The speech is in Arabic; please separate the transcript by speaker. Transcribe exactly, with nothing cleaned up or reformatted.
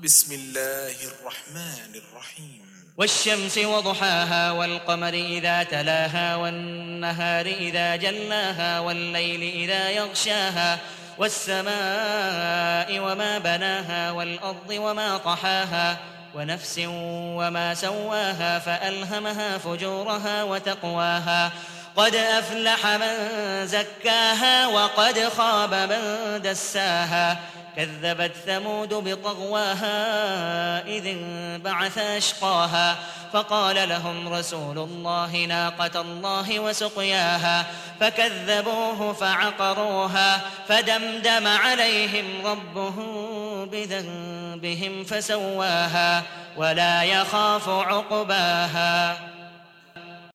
Speaker 1: بسم الله الرحمن الرحيم
Speaker 2: والشمس وضحاها والقمر إذا تلاها والنهار إذا جلاها والليل إذا يغشاها والسماء وما بناها والأرض وما طحاها ونفس وما سواها فألهمها فجورها وتقواها قد أفلح من زكاها وقد خاب من دساها كذبت ثمود بطغواها إذ انبعث أشقاها فقال لهم رسول الله ناقة الله وسقياها فكذبوه فعقروها فدمدم عليهم ربهم بذنبهم فسواها ولا يخاف عقباها.